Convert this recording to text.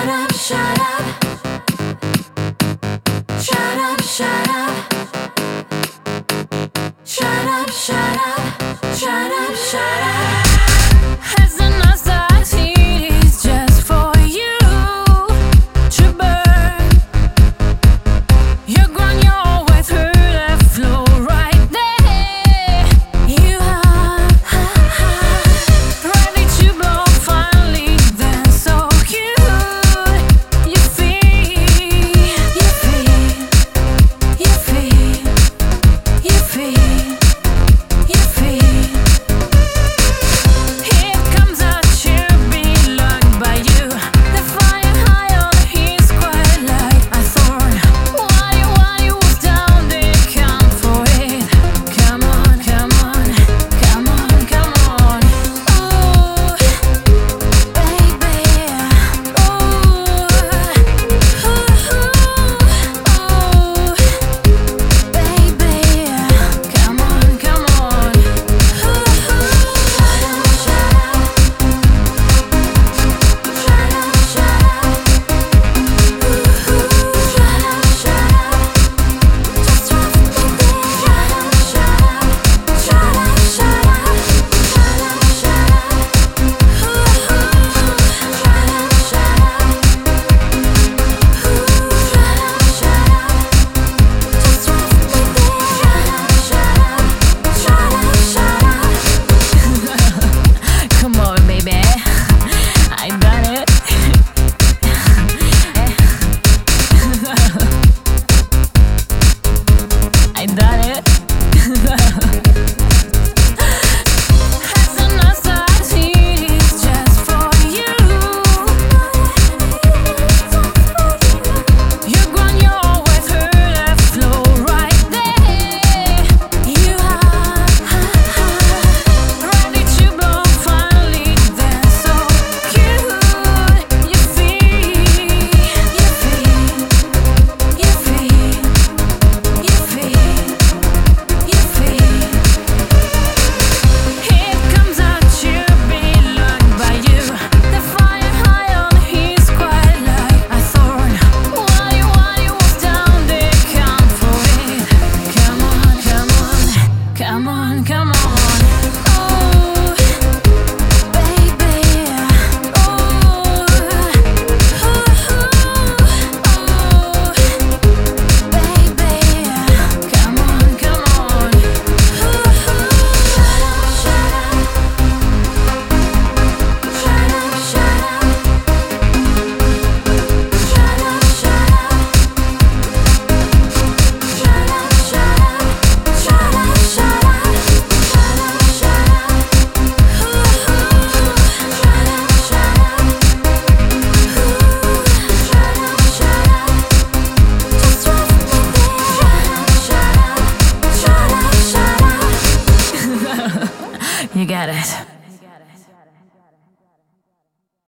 up, shut up. Shut up, shut up. Shut up, shut up. Shut up, shut up. Has anxiety is just for you to burn. You're gone your way through the flow right there. You are ready to blow finally, then so cute. You feel, you feel, you feel, you feel, you feel. It comes out you belong by you. The fire high on his quite like a thorn. While you was down there, come for it. Come on, come on, come on, come on. Ooh, baby. Ooh, baby. Come on, come on. Come on, baby. I done it. I done it. Has anxiety is just for you. You're gone your way through the flow right there. You are ready to blow finally, then so cute. You feel, you feel, you feel, you feel, you feel. It comes out you belong by you. The fire high on his quite like a thorn. While you was down there, come for it. Come on, come on, come on, come on. Ooh, baby. Ooh, baby. Come on, come on. Shut up, shut up, shut up. Shut up, shut up. Shut up, shut up. Shut up, shut up. Shut up, shut up. Shut up, shut up. Shut up, shut up. Just trust me there. Shut up, shut up. Shut up, shut up. You got it.